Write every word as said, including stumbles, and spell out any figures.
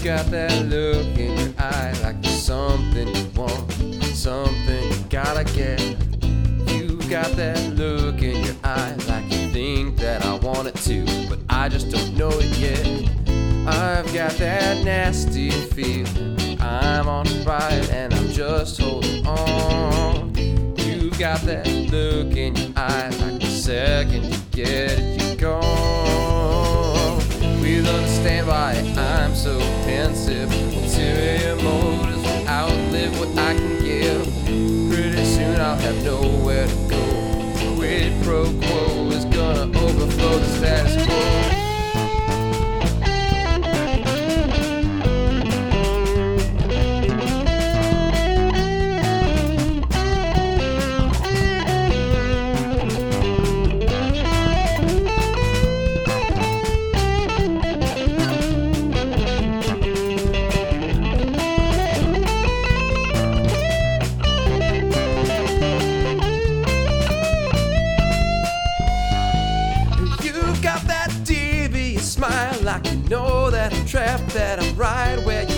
got that look in your eye like there's something you want, something you gotta get. You got that look in your eye like you think that I want it to, but I just don't know it yet. I've got that nasty feeling I'm on a ride and I'm just holding on. You got that look in your eye like the second you get it, you're gone. Please understand why I'm so pensive. Ulterior motives will outlive what I can give. Pretty soon I'll have nowhere to go. Quid pro quo is gonna overflow the status quo. Smile like you know that I'm trapped, that I'm right where